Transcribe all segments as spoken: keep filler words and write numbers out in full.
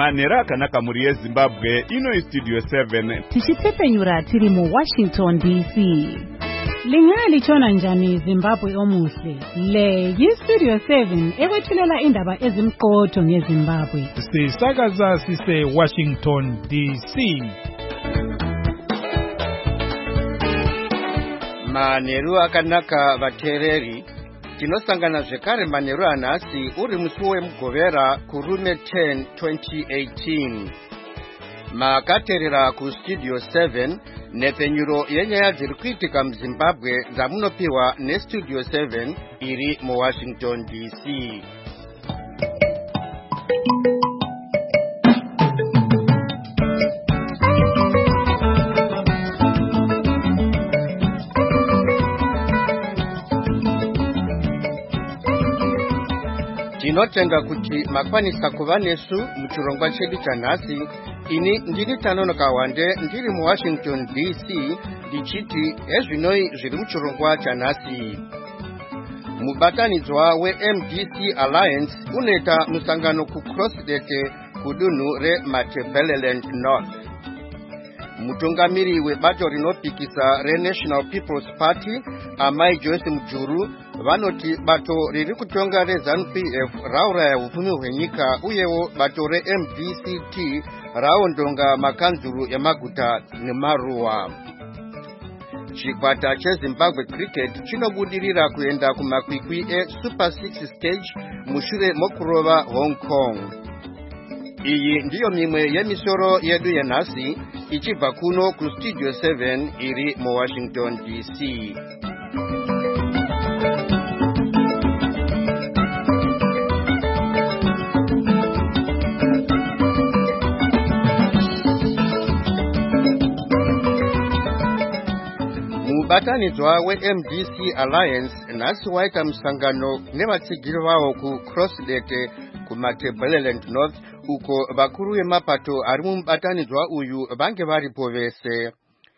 Manero akanaka muri yeZimbabwe ino Studio seven. Tichitepenyura tiri mu Washington D C. Lingali chona njani Zimbabwe omuhle. Le yi Studio seven ekwethulela indaba ezimqotho ngeZimbabwe. Sisakaza sise Washington D C. Manero akanaka vatereri. Tinosangana zvekare manheru anhasi uri musi wemugovera kurume ten twenty eighteen. Makaterera kustudio seven nepenyuro yenyaya dziri kuitika muZimbabwe dzamunopiwa nestudio seven iri muWashington D C. Tinotenda kuti makwanisa kuva nesu muchirongwa chedu chanhasi. Ini ndiri Tanonoka Wande ndiri muWashington D C ndichiti ezvinoi zviri muchirongwa chanhasi. Mubatanidzwa weM D C Alliance unoita musangano kuCrossdete kudunhu reMatabeleland North. Mutungamiri webato rinopikisa reNational People's Party Amai Joyce Mujuru vanoti bato riri kutonga reZANU P F rauraya hupfumi hwenyika uyewo bato reM D C T raondonga makanzuru emaguta nemaruwa. Chikwata cheZimbabwe Cricket chinobudirira kuenda kumakwikwi eSuper six stage mushure mokurova Hong Kong. Iyi ndiyo mimwe yemisoro yedu yenhasi ichibva kuno kustudio seven iri muWashington D C. Mubatanidzwa weM D C Alliance nhasi waita musangano nevatsigiri vavo kuCrossdete kuMatabeleland North uko vakuru vemapato ari mumubatanidzwa uyu vange varipo vese.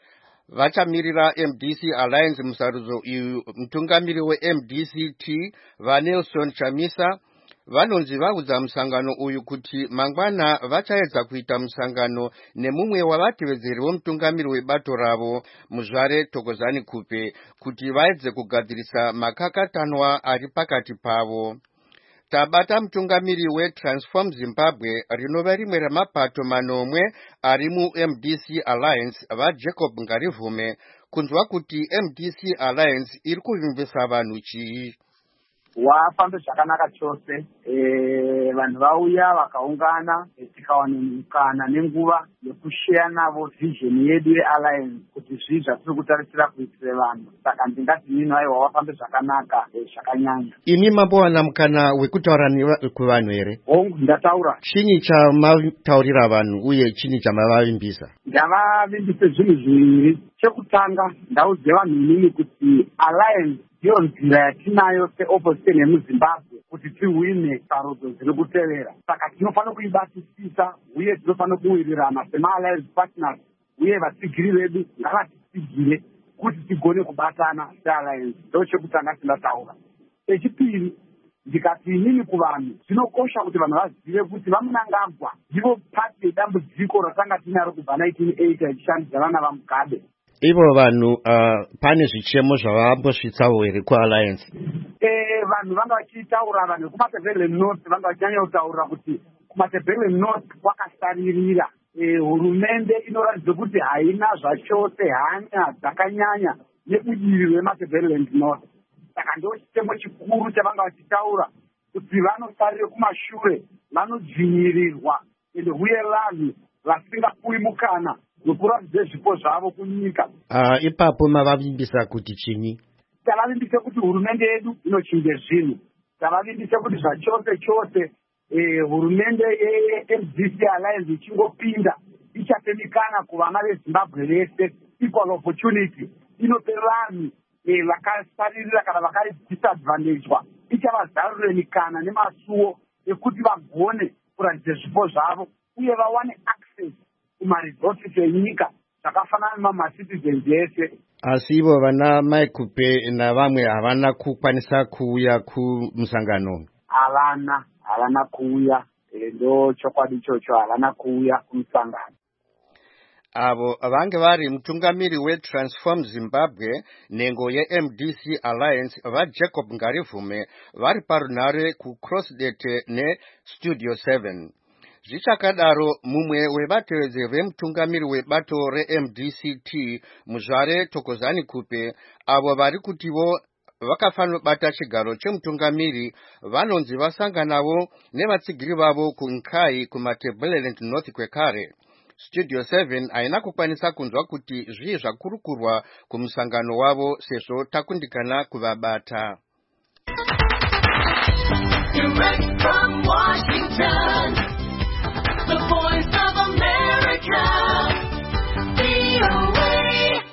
Vachamirira M D C Alliance musarudzo uyu mutungamiri weM D C T vaNelson Chamisa vanonzi vaudza musangano uyu kuti mangwana vachaedza kuita musangano nemumwe wavatevedzeri vomutungamiri webato ravo Muzvare Thokozani Kupe kuti vaedze kugadzirisa makakatanwa ari pakati pavo. Tabata mutungamiri weTransform Zimbabwe rinova rimwe ramapato manomwe ari muM D C Alliance vaJacob Ngarivume kunzwa kuti M D C Alliance iri kuvimbisa vanhu chii. Wafambe zvakanaka chose. Eh vanhu vauya vakaungana tikawana mukana nenguva yekushare navo vision yedu yealliance kuti zvizva tiri kutarisira kuitira vanhu. Saka ndingati nini aiwa wafambe zvakanaka zvakanyanya. Ini mambowana mukana wekutaura kuvanhu here? Hongu ndataura. Chinyi chamataurira vanhu uye chinyi chamavavimbisa? Ndavavimbisa zvinhu zviviri. Chekutanga ndaudze vanhu inini kuti alliance ndiyo nzira yatinayo seopposition yemuZimbabwe kuti tiwine sarudzo dziri kutevera. Saka tinofanira kuibatisisa uye tinofanira kuwirirana sema-alliance partners uye vatsigiri vedu ngavatitsigire kuti tigone kubatana sealliance. Ndo chekutanga tindataura. Echipiri ndikati inini kuvanhu zvinokosha kuti vanhu vazive kuti vaMunangagwa ndivo pati yedambudziko ratanga tinaro kubva nineteen eighty ichishandisa vana vaMugabe. Ivo vanhu uh, pane zvichemo zvavambosvitsawo here kualliance? Eh vanhu vanga vachitaura vanhu kuMatabeleland North vanga vachinyanya kutaura kuti kuMatabeleland North kwakasaririra. Eh hurumende inoratidza kuti haina zvachose hanya dzakanyanya nebudiri reMatabeleland North. Saka ndo chitemo chikuru chavanga vachitaura kuti vanosarire kumashure, vanodzvinyirirwa ende uye vanhu vasingapuwi mukana nokuratidza zvipo zvavo kunyika. Uh, ipapo mavavimbisa kuti chini? Tavavimbisa kuti hurumende yedu inochinja zvinhu. Tavavimbisa kuti zvachose chose eh, hurumende yeM D C Alliance ichingopinda ichatemikana kuvana veZimbabwe vese equal opportunity. Inope vanhu eh, vakasaririra kana vakari disadvantagedwa ichavazarurira mikana nemasuwo ekuti vagone kuratidza zvipo zvavo uye vawane access kumaresources enyika zvakafanana nemamacitizens ese. Asi ivo vana Maikupe navamwe havana kukwanisa kuuya kumusangano? Havana, havana kuuya. ndo chokwadi ichocho havana kuuya kumusangano. Avo vange vari mutungamiri weTransform Zimbabwe nengo ye-M D C Alliance vaJacob Ngarivume vari parunhare kuCrossdete neStudio seven. Zvichakadaro mumwe wevatevedzeri vemutungamiri webato re-M D C T Muzvare Thokozani Kupe avo vari kutivo vakafanira bata chigaro chemutungamiri vanonzi vasanganavo nevatsigiri vavo kuNkai kumaTebeleland North kwekare. Studio seven haina kukwanisa kunzwa kuti zvii zvakurukurwa kumusangano wavo sezvo takundikana kuvabata. Direct from Washington, the voice of America, V O A.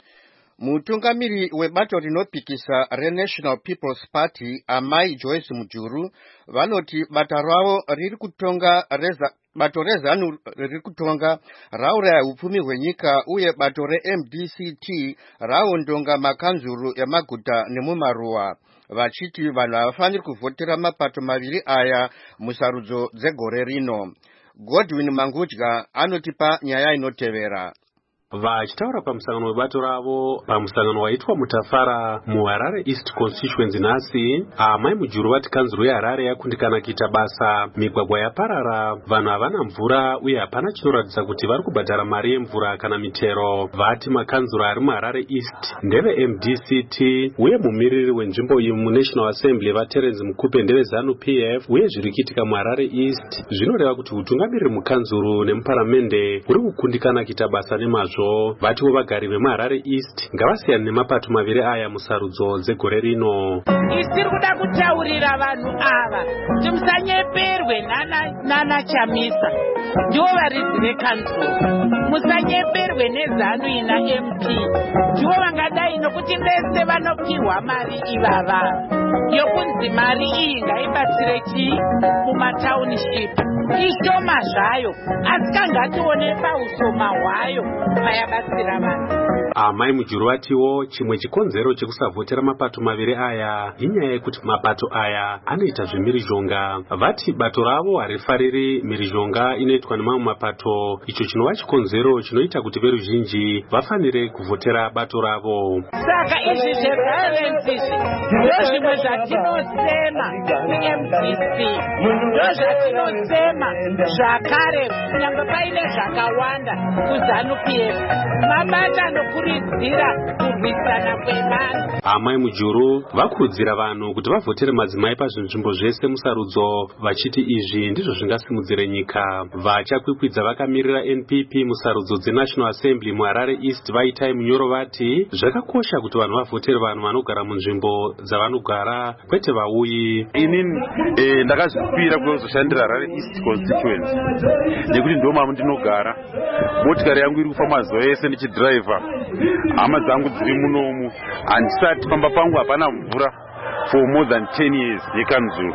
Mutungamiri webato rinopikisa reNational People's Party Amai Joyce Mujuru vanoti bata ravo riri kutonga reza bato rezanu riri kutonga rauraya upfumi hwenyika uye bato re-M D C T raondonga makanzuru yamaguta nemumaruwa vachiti vanhu havafaniri kuvhotera mapato maviri aya musarudzo dzegore rino. Godwin Mangudya anotipa nyaya inotevera. Vachitaura pamusangano webato ravo pamusangano waitwa muTafara muHarare East Constituency nhasi, Amai Mujuru vati kanzuru yeHarare yakundikana kuita basa, migwagwa yaparara, vanhu havana mvura uye hapana chinoratidza kuti vari kubhadhara mari yemvura kana mitero. Vati makanzuru ari muHarare East ndeve-M D C T uye mumiriri wenzvimbo iyi muNational Assembly vaTerence Mukupe ndeve-ZANU P F uye zviri kuitika muHarare East zvinoreva kuti utungamiri mukanzuru nemuparamende uri kukundikana kuita basa nemazvo. Vatiwo vagari vemuHarare East ngavasiyane nemapato maviri aya musarudzo dzegore rino. Isiri kuda kutaurira vanhu ava kuti musanyeperwe nana Chamisa ndivo varidzi vekanzuru, musanyeperwe neZANU ina-M P ndivo vangadai nokuti vese vanopihwa mari ivava yokunzi mari iyi ngaibatsire chii mumatauniship ishoma zvayo asi kangatione pausoma hwayo mayabatsira vanhu. Amai Mujuru vatiwo chimwe chikonzero chekusavhotera mapato maviri aya inyaya yekuti mapato aya anoita zvemirizhonga. Vati bato ravo harifariri mirizhonga inoitwa nemamwe mapato, icho chinova chikonzero chinoita kuti veruzhinji vafanire kuvhotera bato ravo. Saka izvi zveviolence izvi ndozvimwe zvatinosema ku-M D C, ndozvatinosema zvakare kunyange paine zvakawanda kuZANU P F, mabata nokuridzira kurwisana kwevanhu. Amai Mujuru vakurudzira vanhu kuti vavhotere madzimai pazvinzvimbo zvese musarudzo, vachiti izvi ndizvo zvingasimudzire nyika. Vachakwikwidza vakamirira N P P musarudzo dzeNational Assembly muHarare East vaitai munyoro vati zvakakosha kuti vanhu vavhotere vanhu vanogara munzvimbo dzavanogara kwete vauyi. Inini eh, ndakazvipira kuzoshandira Harare East Constituency nekuti ndo mamu ndinogara. Motikari yangu iri kufamba mazuva ese ndichidhiraivha, hama dzangu dziri munomu, handisati pamba pangu hapana mvura for more than ten years yekanzuru.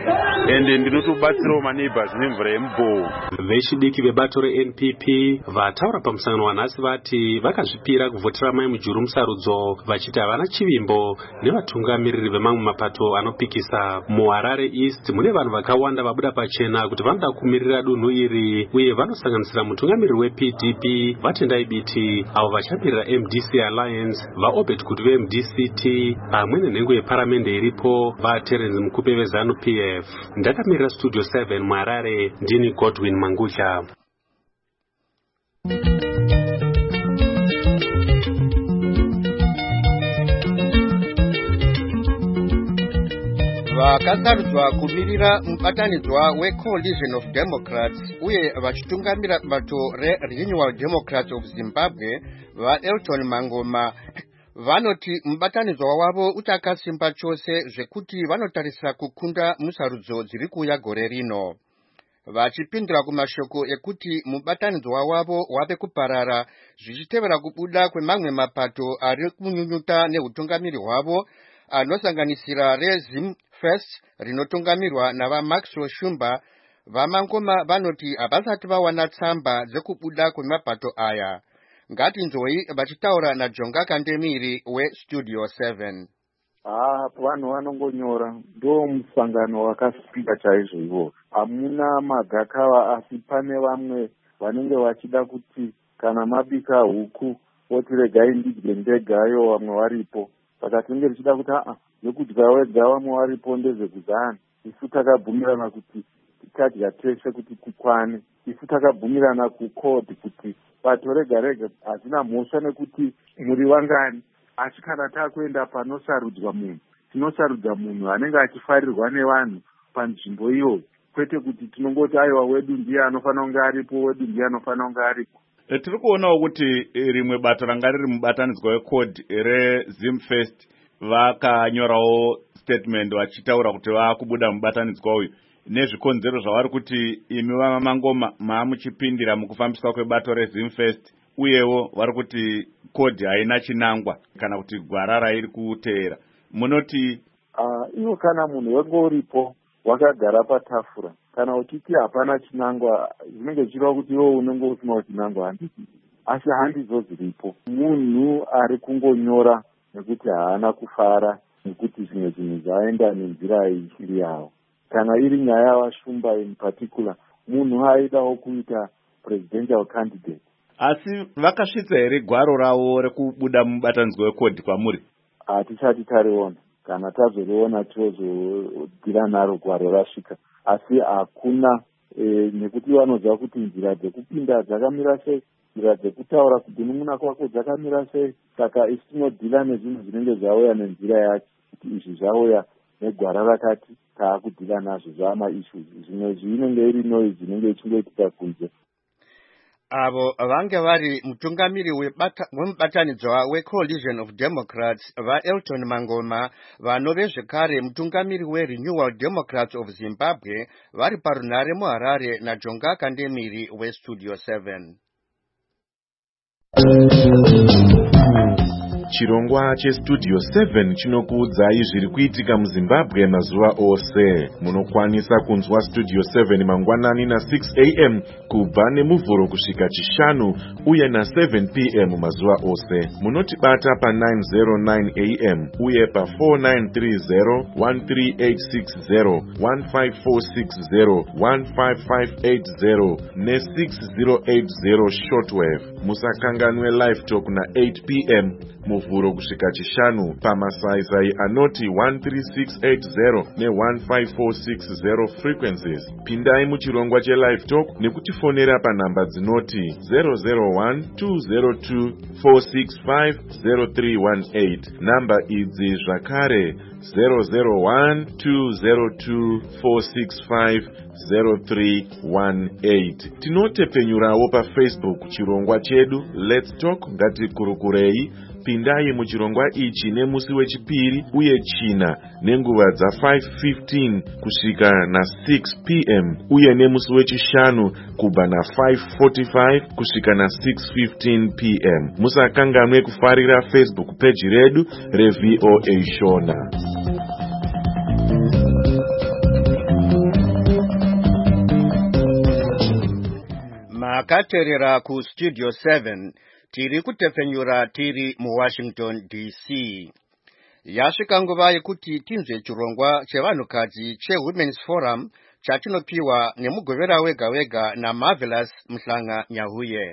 Ende ndinotobatsirawo maneighbors nemvura yemubhowo. Vechidiki vebato re-N P P vataura pamusangano wanhasi vati vakazvipira kuvhotera Mai Mujuru musarudzo, vachiti havana chivimbo nevatungamiriri vemamwe mapato anopikisa. MuHarare East mune vanhu vakawanda vabuda pachena kuti vanoda kumirira dunhu iri uye vanosanganisira mutungamiriri we-P D P Vatendai Biti, avo vachamirira M D C Alliance, vaObed kuti ve-M D C T pamwe nenhengo yeparamende iripo vaTerence Mukupe ve-ZANU P F. Ndakamirira Studio seven muHarare, ndini Godwin Mangudya. Vakasarudzwa kumirira mubatanidzwa we-Coalition of Democrats uye vachitungamira bato re-Renewal Democrats of Zimbabwe vaElton Mangoma vanoti mubatanidzwa wavo uchakasimba chose zvekuti vanotarisira kukunda musarudzo dziri kuuya gore rino. Vachipindura kumashoko ekuti mubatanidzwa wavo wave kuparara zvichitevera kubuda kwemamwe mapato ari kunyunyuta neutungamiri hwavo anosanganisira reZim First rinotungamirwa navaMaxwell Shumba. VaMangoma vanoti havasati vawana tsamba dzekubuda kwemapato aya. Ngatinzoi vachitaura naJonga Kandemiri weStudio seven. Ah, vanhu vanongonyora ndo musangano wakasvika chaizvo ivo. Hamuna magakava, asi pane vamwe vanenge vachida kuti kana mabika huku oti regai ndidye ndegayo vamwe varipo. Saka tinenge tichida kuti aa yekudya wega vamwe varipo ndezvekuzana. Isu takabvumirana kuti tikadya teshe kuti kukwane. Isu takabvumirana kukodhi kuti bato rega rega hazina mhosva nekuti muri vangani. Asi kana takuenda panosarudzwa munhu, tinosarudza munhu anenge achifarirwa nevanhu panzvimbo iyoyo, kwete kuti tinongoti aiwa wedu ndiye anofanira kunge aripo, wedu ndiye anofanira kunge aripo. E, tiri kuonawo kuti rimwe bato ranga riri mubatanidzwa wekodhi rezimfest vakanyorawo statement vachitaura kuti vakubuda mubatanidzwa uyu nezvikonzero zvavari kuti imi vamamangoma maamuchipindira mukufambiswa kwebato rezimfest, uyewo vari kuti kodhi haina chinangwa kana kuti gwara rairi kuteera. Munoti uh, iwo kana munhu wenge uripo wakagara patafura kana uchiti hapana chinangwa, zvinenge zvichireva kuti iwo unenge usinawo chinangwa handiti. Asi handidzo dziripo. Munhu ari kungonyora nekuti haana kufara nekuti zvimwe zvinhu zvaenda nenzira ichiri yavo. Kana iri nyaya yavashumba in particular, munhu aidawo kuita presidential candidate. Asi vakasvitsa here gwaro ravo rekubuda mubatanidzwa wekodhi kwamuri? Hatisati tariona. Kana tazoriona tozodira naro gwaro rasvika. Asi hakuna e, nekuti vanoziva kuti nzira dzekupinda dzakamira sei, nzira dzekutaura kugunun'una kwako dzakamira sei. Saka isi tinodhila nezvinhu zvinenge zvauya nenzira yacho, kuti izvi zvauya negwara rakati taakudhila nazvo zvamaissues. Zvimwe zvinenge iri noise zvinenge ichingoitika kunze. Avo vange vari mutungamiri wemubatanidzwa weCoalition of Democrats vaElton Mangoma, vanove zvekare mutungamiri weRenewal Democrats of Zimbabwe, vari parunhare muHarare naJonga Kandemiri weStudio seven. Chirongwa cheStudio seven chinokuudzai zviri kuitika muZimbabwe mazuva ose. Munokwanisa kunzwa Studio seven mangwanani na six a m kubva nemuvhuro kusvika chishanu uye na seven p m mazuva ose. Munotibata pa nine oh nine a m uye pa four nine three zero, one three eight six zero, one five four six zero, one five five eight zero ne six zero eight zero shortwave. Musakanganwe live talk na eight p m muvhuro kusvika chishanu pamasaisai anoti one three six eight zero ne one five four six zero frequencies. Pindai muchirongwa chelive talk nekutifonera panhamba dzinoti zero zero one, two zero two, four six five, zero three one eight. Namba idzi zvakare zero zero one, two zero two, four six five, zero three one eight. Tinotepenyurawo pa Facebook chirongwa chedu Let's Talk ngatikurukurei. Pindai muchirongwa ichi nemusi wechipiri uye china nenguva dza five fifteen kusvika na six p m uye nemusi wechishanu kubva na five forty-five kusvika na six fifteen p m. Musakanganwe kufarira Facebook page redu reV O A Shona. Makaterera ku Studio seven. Tiri kutefenyura tiri mu Washington D C. Yasvika nguva yekuti tinzwe chirongwa chevanhukadzi cheWomen's Forum chatinopiwa nemugovera wega wega na Marvelous Mhlanga Nyahuye.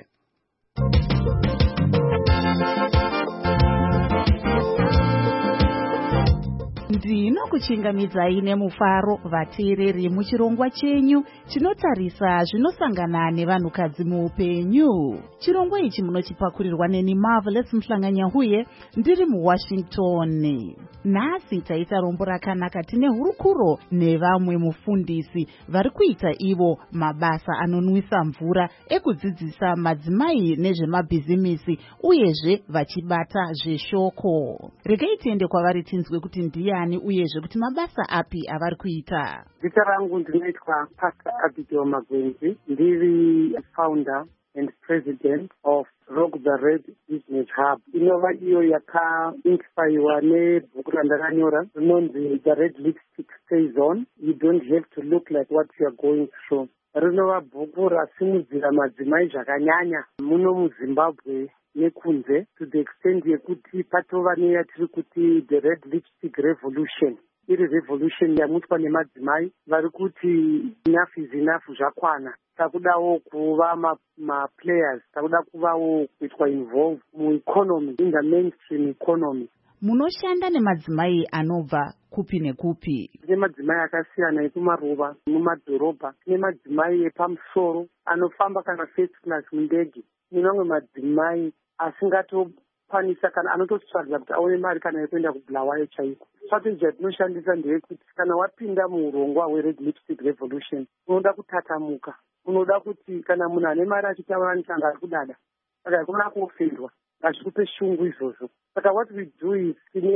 Ndinokuchingamidzai nemufaro vateereri muchirongwa chenyu chinotarisa zvinosangana nevanhukadzi muupenyu. Chirongwa ichi munochipakurirwa neni Marvelous Mhlanga Nyahuye ndiri muWashington. Nhasi taita rombo rakanaka tine hurukuro nevamwe mufundisi vari kuita ivo mabasa anonwisa mvura ekudzidzisa madzimai nezvemabhizimisi uyezve vachibata zveshoko. Regai tiende kwavari tinzwe kuti ndiani uyezve kuti mabasa api avari kuita. Zita rangu ndinoitwa Pastor Abigail Magwenzi, ndiri founder and president of Rock the Red Business Hub. Inova iyo yakainspirwa nebhuku randakanyora rinonzi The Red Lipstick Stays On. You don't have to look like what you are going through. Rinova bhuku rasimudzira madzimai zvakanyanya muno muZimbabwe nekunze to the extent yekuti patova neyatiri kuti the red lipstick revolution. Iri revolution yamuitwa nemadzimai vari kuti enough is enough zvakwana. Takudawo kuva ma-players, takuda kuvawo kuitwa involved mueconomy, in the mainstream economy. Munoshanda nemadzimai anobva kupi nekupi? Tine madzimai akasiyana ekumaruva, mumadhorobha, tine madzimai epamusoro anofamba kana first class mundege, nemamwe madzimai asingatokwanisa kana anototsvaga kuti aone mari kana yekuenda kubulawayo chaiko. Strategy yatinoshandisa ndeyekuti kana wapinda muurongwa hwered lipstick revolution unoda kutatamuka, unoda kuti kana munhu ane mari achitaura nechanga ari kudada saka ikona kuofendwa ngazvikupe shungu izvozvo. Saka what we do is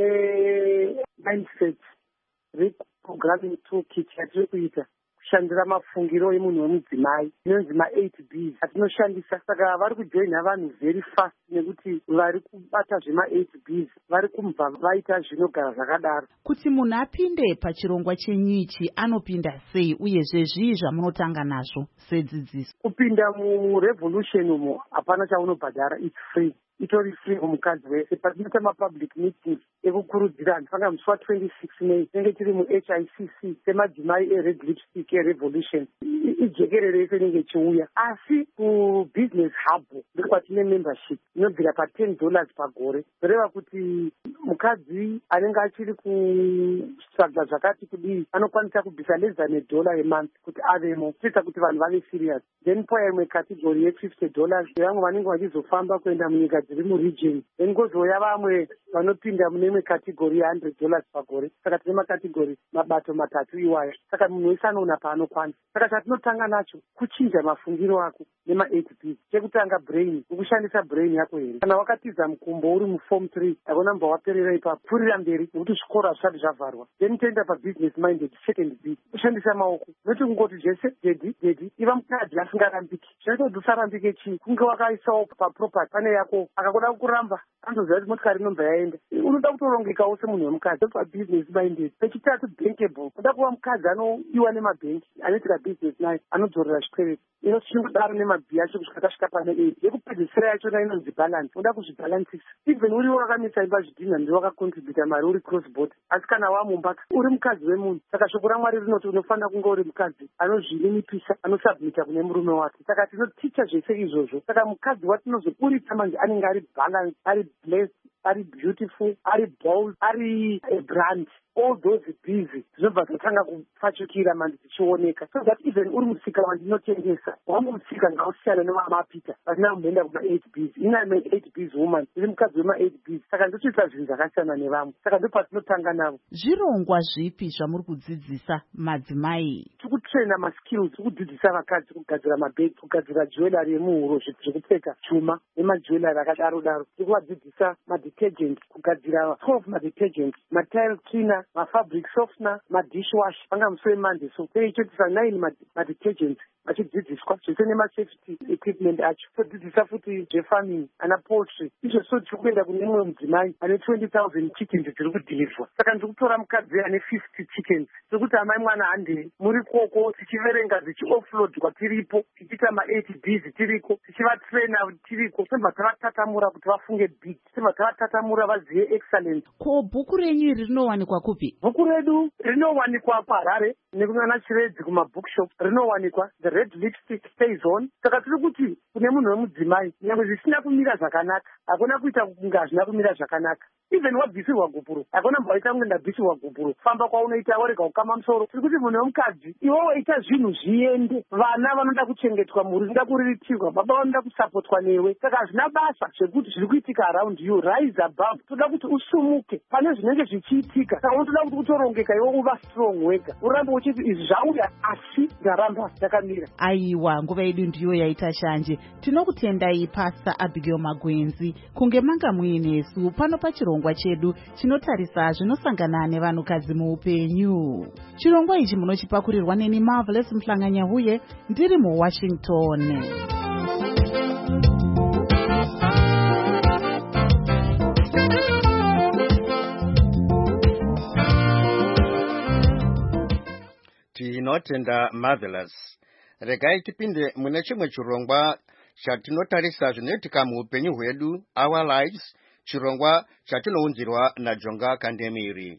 tine mindset reprogramming toolkit yatiri kuita kushandira mafungiro emunhu wemudzimai inonzi ma-eight B's atinoshandisa. Saka vari kujoina vanhu very fast nekuti vari kubata zvema-eight B's vari kumva vaita zvinogara zvakadaro. Kuti munhu apinde pachirongwa chenyu ichi anopinda sei uyezve zvii zvamunotanga nazvo sedzidziso? Kupinda murevolution umo hapana chaunobhadhara, it's free. Itori free kumukadzi wese. Patinoita mapublic meetings ekukurudzira anhu panga musi wa-twenty-six May tinenge tiri mu-H I C C semadzimai ered lipstick erevolution. Ijekerere yese inenge ichiuya. Asi kubusiness hub ndokwatine membership inobvira pa-ten dollars pagore. Zvoreva kuti mukadzi anenge achiri kutsvaga zvakati kudii anokwanisa kubvisa less than a dollar a month kuti avemo, kuita kuti vanhu vave serious. Then poya imwe category ye-fifty dollars vamwe vanenge vachizofamba kuenda munyika dziri muregion. Then kozoya vamwe vanopinda mune imwe category ye-one hundred dollars pagore. Saka tine makategori mabato matatu iwaya. Saka munhu wese anoona paanokwanisa. Saka chatinotanga nacho kuchinja mafungiro ako nema-eight B's. Chekutanga brain, ukushandisa brain yako here. Kana wakatiza mukumbo uri muform three akona mba waperera ipapo, pfurira mberi nekuti zvikora zvisati zvavharwa. Then toenda pabusiness minded, second B, kushandisa maoko. Noti kungoti zvese dedi dedi iva mukadzi asingarambiki. Zvinoita kuti usarambike chii, kunge wakaisawo paproperty pane yako akakuda kuramba anoziva kuti motikari inobva yaenda. Unoda kutorongekawo semunhu wemukadzi pabusiness minded. Pechitatu bankable, unoda kuva mukadzi anodiwa nemabhenki anoitira business naye anodzorera zvikwereti. Inosvingodaro nemabhi acho kusvika tasvika pane eight. Yekupedzisira yachona inonzi balance, unoda kuzvibalansisa. Even uriwo wakamisa imba zvidhina ndiwo wakakontributa mari uri cross border. Asi kana wamumba uri mukadzi wemunhu. Saka shoko raMwari rinoti unofanira kunge uri mukadzi anozvininipisa, anosubmita kune murume wake. Saka tinoticha zvese izvozvo. Saka mukadzi watinozoburitsa manje anenge ari balance, ari blessed, ari beautiful, ari bold, ari a brand. All those busy zvinobva zvatanga kupfachukira manje dzichioneka, so that even uri musika wandinotengesa wangu musika ngausiyana nevamapita vasina kumboenda kuma-eight B's. Ina ma-eight B's woman iri mukadzi wema-eight B's. Saka ndochiita zvinhu zvakasiyana nevamwe. Saka ndo patinotanga navo. Zvirongwa zvipi zvamuri kudzidzisa madzimai? Tiri kutraina maskills, tiri kudzidzisa vakadzi kugadzira mabhegi, kugadzira jewelry yemuhuro, zvinhu zvekupfeka, chuma nemajewelry akadaro daro. Tiri kuvadzidzisa madetergents, kugadzira twelve madetergents, matile cleaner, mafabric softener, madishwash, panga musi weMonday. So teichotisa nine madetergents vachidzidziswa zvese nemasafety equipment acho. Todzidzisa futi zvefarming, ana poultry. Izvo so tiri kuenda kune mumwe mudzimai ane twenty thousand chickens dziri kudhilivhwa. Saka ndiri kutora mukadzi ane fifty chickens. Tiri kuti amai mwana handei muri koko tichiverenga dzichi-offloadwa tiripo, tichiita ma-eight B's tiriko, tichivatraina tiriko. Tobva tavatatamura kuti vafunge big, tobva tavatatamura vazive excellence. Ko bhuku renyu iri rinowanikwa kupi? Bhuku redu rinowanikwa paHarare nekunana Chiredzi kumabookshop. Rinowanikwa The Red Lipstick Stays On. Saka tiri kuti kune munhu wemudzimai nyangwe zvisina kumira zvakanaka, hakuna kuita kunge hazvina kumira zvakanaka. Even wabvisirwa gubhuro, hakuna mbaita kunge ndabvisirwa gubhuro. Famba kwaunoita warega kukama musoro. Tiri kuti munhu wemukadzi iwewe ita zvinhu zviende. Vana vanoda kuchengetwa, mhuri inoda kuriritirwa, baba vanoda kusapotwa newe. Saka hazvina basa zvekuti zviri kuitika around you. Rise above. Toda kuti usumuke pane zvinenge zvichiitika. Saka unotoda kuti utorongeka iwe uva strong wega. Urambe uchiti izvi zvauya asi ndaramba ndakamira. Aiwa, nguva yedu ndiyo yaita shanje. Tinokutendai Pastor Abigail Magwenzi kunge manga muinesu pano pachirongwa chedu chinotarisa zvinosangana nevanhukadzi muupenyu. Chirongwa ichi munochipakurirwa neni Marvelous Mhlanganyahuye ndiri muWashington. Tinotenda Marvelous. Regai tipinde mune chimwe chirongwa chatinotarisa zvinoitika muupenyu hwedu, our lives, chirongwa chatinounzirwa naJonga Kandemiri.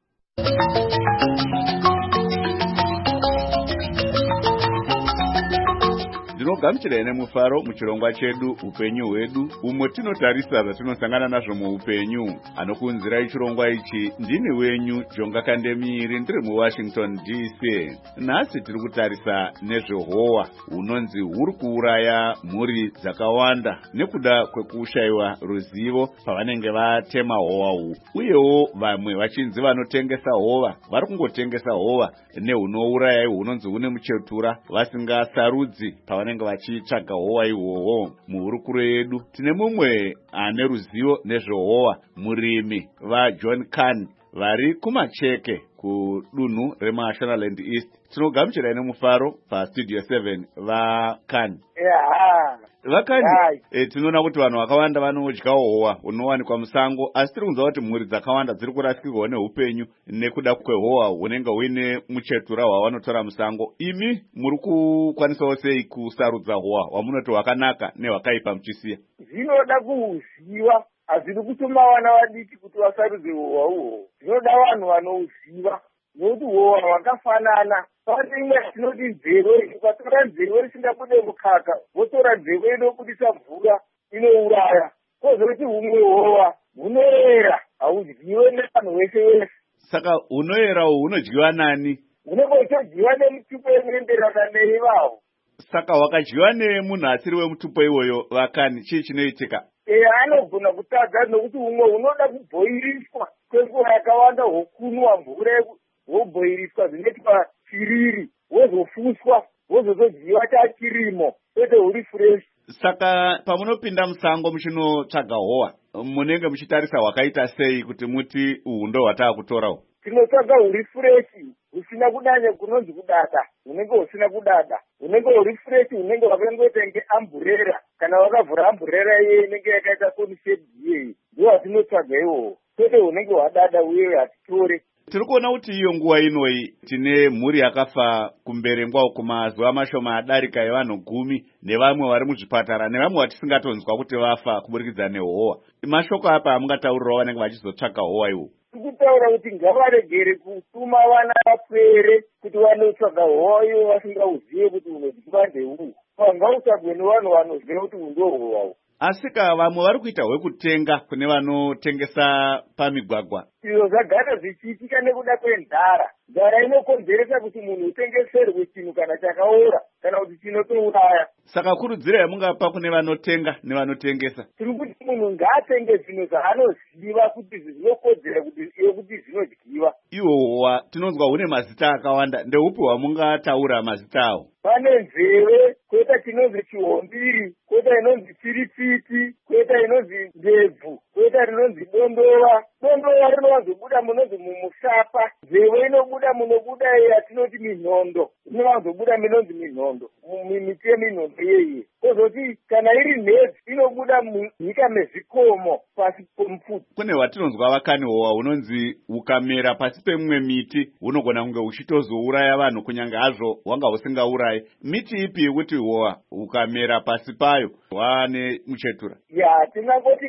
Ndinogamuchira nemufaro muchirongwa chedu upenyu hwedu, umo tinotarisa zvatinosangana nazvo muupenyu. Anokunzirai chirongwa ichi ndini wenyu Jonga Kandemiri, ndiri muWashington D C. Nhasi tiri kutarisa nezvehowa hunonzi huri kuuraya mhuri dzakawanda nekuda kwekushayiwa ruzivo pavanenge vatema howa uhu. Uyewo vamwe vachinzi vanotengesa hova vari kungotengesa hova nehunouraya hunonzi hune muchetura vasingasarudzi pavanenge vachitsvaga howa ihwohwo. Muhurukuro yedu tine mumwe ane ruzivo nezvehowa, murimi vaJohn Khan vari kumacheke kudunhu reMashonaland East. Tinogamuchirai nemufaro pastudio seven vaKhan. Yeah. Vakani, e, tinoona kuti vanhu vakawanda vanodyawo howa hunowanikwa musango, asi tiri kunzwa kuti mhuri dzakawanda dziri kurasikirwawo neupenyu nekuda kwehowa hunenge huine muchetura hwavanotora musango. Imi muri kukwanisawo sei kusarudza howa hwamunoti hwakanaka nehwakaipa muchisiya? Zvinoda kuhuziva, hazvidi kutuma vana vadiki kuti vasarudze howa uhwo. Zvinoda vanhu vanouziva, nokuti howa hwakafanana. Pane imwe tinoti nzeve, ukatora nzeve risingabude mukaka, wotora nzeve inobudisa mvura inouraya. Kozoti humwe howa hunoera, haudyiwe nevanhu wese wese. Saka hunoera uhu hunodyiwa nani? Hunenge huchodyiwa nemutupo inoenderana neivavo. Saka hwakadyiwa nemunhu asiri wemutupo iwoyo, Vakani, chii chinoitika? E, anogona kutadza nokuti humwe hunoda kubhoiriswa kwenguva yakawanda, hwokunwa mvura hwobhoiriswa zvinoitwa chiriri, wozofuswa, wozozodyiwa chachirimo, kwete huri fresh. Saka pamunopinda musango muchinotsvaga howa, munenge muchitarisa hwakaita sei kuti muti uhu ndo hwataa kutorawo? Tinotsvaga huri freshi, husina kudanya kunonzi kudada, hunenge husina kudada, hunenge huri freshi, hunenge hwakangoita nge amburera, kana wakavhura amburera iye inenge yakaita konishedi iyeyi, ndo hatinotsvaga iwowo, kwete hunenge hwadada uye hatitore. Tiri kuona kuti iyo nguva inoyi tine mhuri yakafa kumberengwa kumazuva mashoma adarika evanhu gumi, nevamwe vari muzvipatara, nevamwe vatisingatonzwa kuti vafa kuburikidza nehowa. Mashoko apa amungataurirawo vanenge vachizotsvaga howa iwo? Tikutaura kuti ngavaregere kutuma vana vapwere kuti vanotsvaga howa iwo vasingauzive kuti unodyiwa ndeuhu. Ngautsvagwe nevanhu vanoziva kuti uhu ndo howawo. Asika vamwe vari kuita hwekutenga kune vanotengesa pamigwagwa. Izvo zvagara zvichiitika nekuda kwenzara. Nzara inokonzeresa kuti munhu utengeserwe chinhu kana chakaora, kana kuti chinotouraya. Saka kurudzira yamungapa kune vanotenga nevanotengesa? Tiri kuti munhu ngaatenge zvinhu zvaanoziva kuti zvinokodzera kuti iye kuti zvinodyiwa. Iwo howa tinonzwa hune mazita akawanda, ndeupi wamungataura mazita awo? Pane nzeve, koita chinonzi chihombiri, koita inonzi chiritsiti, koita inonzi ndebvu, koita rinonzi dondova. Dondova rinowanzobuda munonzi mumusapa, nzeve inobuda munobuda yatinoti minhondo, inowanzobuda minonzi minhondo, mimiti yeminhondo yeye. Kozoti kana iri nhedzi inobuda munyika mezvikomo pasi pomupfudzi. Kune hwatinonzwa Vakani, howa hunonzi hukamera pasi pemumwe miti hunogona kunge huchitozouraya vanhu kunyange hazvo hwanga husingaurayi. Miti ipi yekuti howa hukamera pasi payo hwane muchetura? Ya, tinangoti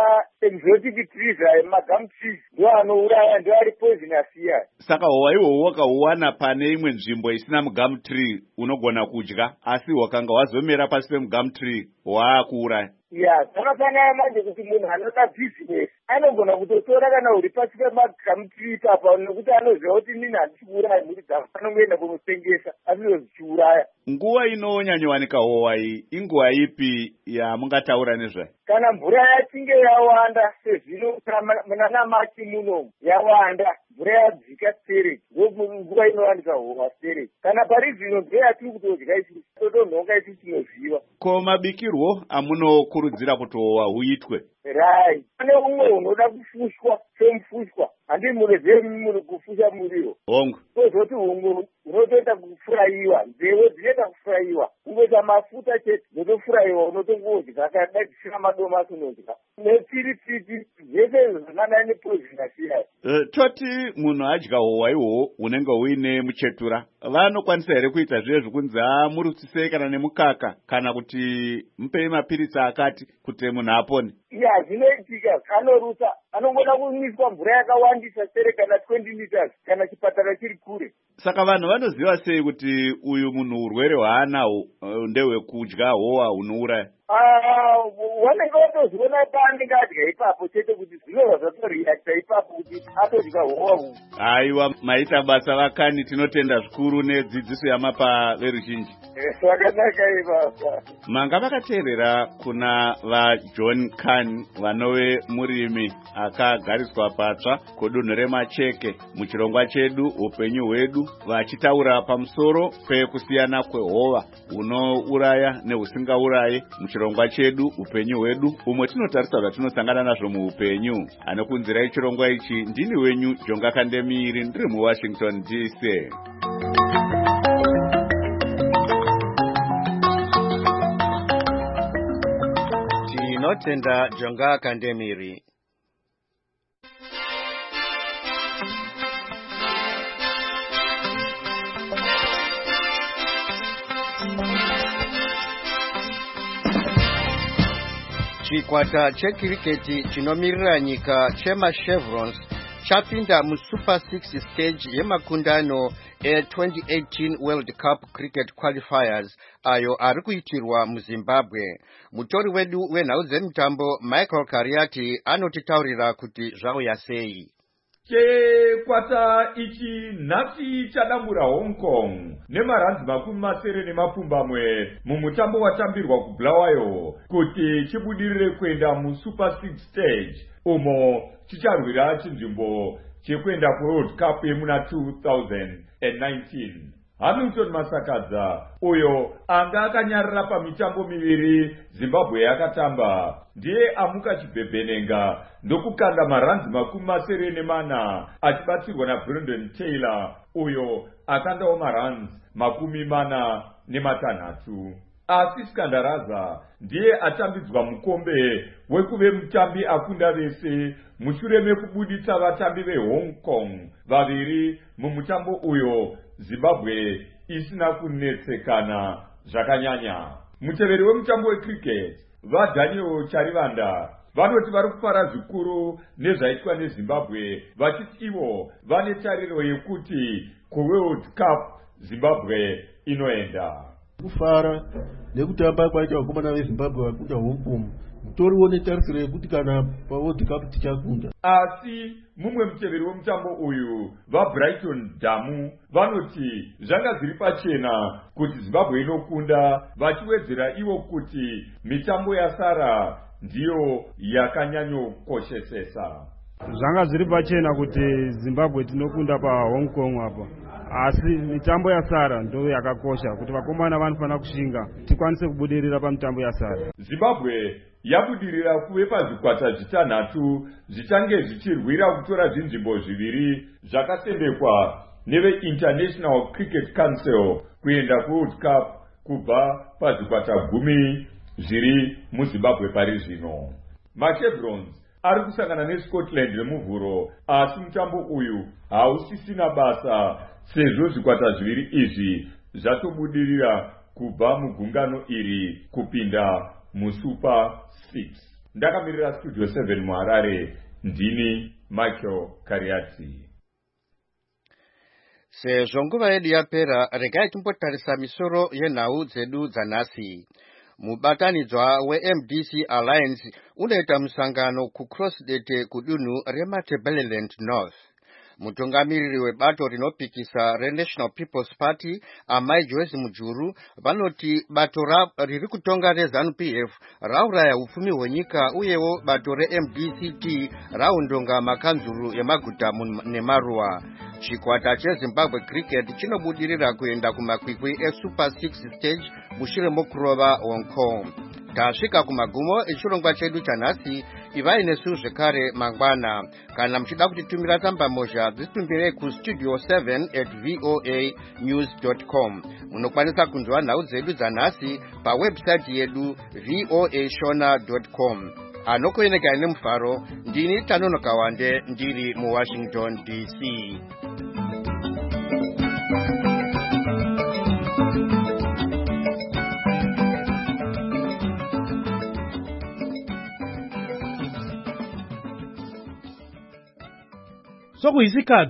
ma-exotic trees, ma-gum trees, ndo anouraya, ndo ari poisonous iya. Saka howa ihwohwo wakahuwana pane imwe nzvimbo isina mugum tree unogona kudya, asi hwakanga hwazomera pasi pemugum tree hwaakuuraya. Ya, zvakafanana manje kuti munhu anoda bhizinesi anogona kutotora kana huri pasi pemagum tree apa, nekuti anoziva kuti nini handichiuraya mhuri dzangu, anongoenda kunotengesa asi zvichiuraya. Nguva inonyanyowanika howa iyi inguva ipi yamungataura nezvayo? Kana mvura yachinge yawanda sezvino munana Machi munomu yawanda, mvura yadzika stereki, ndo nguva inowanika howa stereki. Kana pari zvino ndo yatiri kutodya isi, totonhonga isi tinoziva. Ko mabikirwo amunokurudzira kuti howa huitwe? Rai, pane umwe unoda kufushwa semufushwa, handi munezve muri kufusha muriwo. Hongu. Kozoti humwe unotoita kufurayiwa, nzeve dzinoita kufurayiwa, ungoita mafuta chete unotofurayiwa, unotongodya kana dzisina madomasi unodya. Netsiritsiti zvese zvakanai nepoisonous iya, Uh, toti munhu adya hohwa ihwo unenge uine muchetura vanokwanisa here kuita zviye zvekunzi murutsisei kana nemukaka kana kuti mupei mapirisi akati kuti munhu apone? ya zvinoitika, anorutsa, anongoda kumwiswa mvura yakawandisa sere kana twenty liters kana chipatara chiri kure. Saka vanhu vanoziva sei kuti uyu munhu urwere hwaanahwo uh, ndehwekudya hohwa hunouraya? Vanenge vatozviona paanenge adya ipapo chete kuti zvinobva zvatoriakta ipapo kuti atodya hohwa uhu. Aiwa, maita basa vakani, tinotenda zvikuru nedzidziso yamapa veruzhinji. Zvakanaka ivava. Manga vakateerera kuna vaJohn Khan vanove murimi akagariswa patsva kudunhu reMacheke muchirongwa chedu upenyu hwedu, vachitaura pamusoro pekusiyana kwehova hunouraya nehusingauraye muchirongwa chedu upenyu hwedu, umwe tinotarisa zvatinosangana nazvo muupenyu. Anokunzirai chirongwa ichi ndini wenyu Jonga Kandemiri, ndiri muWashington D C. Tinotenda Jonga Kandemiri. Chikwata chekiriketi chinomirira nyika chemaChevrons chapinda muSuper six stage yemakundano e-twenty eighteen World Cup Cricket Qualifiers ayo ari kuitirwa muZimbabwe. Mutori wedu wenhau dzemutambo Michael Kariati anotitaurira kuti zvauya sei. Chikwata ichi nhasi chadambura Hong Kong nemaranzi makumi masere nemapfumbamwe mumutambo watambirwa kuBulawayo kuti chibudirire kuenda muSuper six stage umo chicharwira chinzvimbo chekuenda kuWorld Cup yemuna two thousand nineteen. Hamilton Masakadza uyo anga akanyarara pamitambo miviri Zimbabwe yakatamba ndiye amuka chibhebhenenga ndokukanda maranzi makumi masere nemana achibatsirwa naBrendan Taylor uyo akandawo maranzi makumi mana nematanhatu. Asi Skandaraza ndiye atambidzwa mukombe wekuve mutambi akunda vese mushure mekubuditsa vatambi veHong Kong vaviri mumutambo uyo Zimbabwe isina kunetsekana zvakanyanya. Muteveri wemutambo wecricket vaDaniel Charivanda vanoti vari kufara zvikuru nezvaitwa neZimbabwe vachiti ivo vane tariro yekuti kuWorld Cup Zimbabwe inoenda. Kufara nekutamba kwaita vakomana veZimbabwe vakunda Hong Kong mutoriwo netarisiro yekuti kana paWorld Cup tichakunda. Asi mumwe muteveri wemutambo uyu vaBrighton Damu vanoti zvanga zviri pachena kuti Zimbabwe inokunda, vachiwedzera ivo kuti mitambo yasara ndiyo yakanyanyokoshesesa. Zvanga zviri pachena kuti Zimbabwe tinokunda paHong Kong apa, asi mitambo yasara ndo yakakosha kuti vakomana vanofana kushinga tikwanise kubudirira pamitambo yasara. Zimbabwe yabudirira kuve pazvikwata zvitanhatu zvichange zvichirwira kutora zvinzvimbo zviviri zvakasendekwa neve-International Cricket Council kuenda kuWorld Cup kubva pazvikwata gumi zviri muZimbabwe pari zvino. MaChevrons ari kusangana neScotland nemuvhuro, asi mutambo uyu hausisina basa sezvo zvikwata zviviri izvi zvatobudirira kubva mugungano iri kupinda muSuper six. Ndakamirira Studio seven muHarare, ndini Michael Kariati. Sezvo nguva yedu yapera, regai timbotarisa misoro yenhau dzedu dzanhasi. Mubatanidzwa weM D C Alliance unoita musangano kuCrossdete kudunhu reMatabeleland North. Mutungamiriri webato rinopikisa reNational People's Party Amai Joyce Mujuru vanoti bato riri kutonga reZANU-P F rauraya upfumi hwenyika uyewo bato reM D C T raundonga makanzuru emaguta nemaruwa. Chikwata cheZimbabwe Cricket chinobudirira kuenda kumakwikwi eSuper six stage mushure mokurova Hong Kong. Tasvika kumagumo echirongwa chedu chanhasi, ivai nesu zvekare mangwana. Kana muchida kutitumira tsamba mozha dzitumbirei kustudio seven at voa news dot com. Munokwanisa kunzwa nhau dzedu dzanhasi pawebsite yedu voa shona dot com. anokuyenekani nemufaro ndini Tanono Kawande ndiri mu Washington D C. Sokuyisikhathi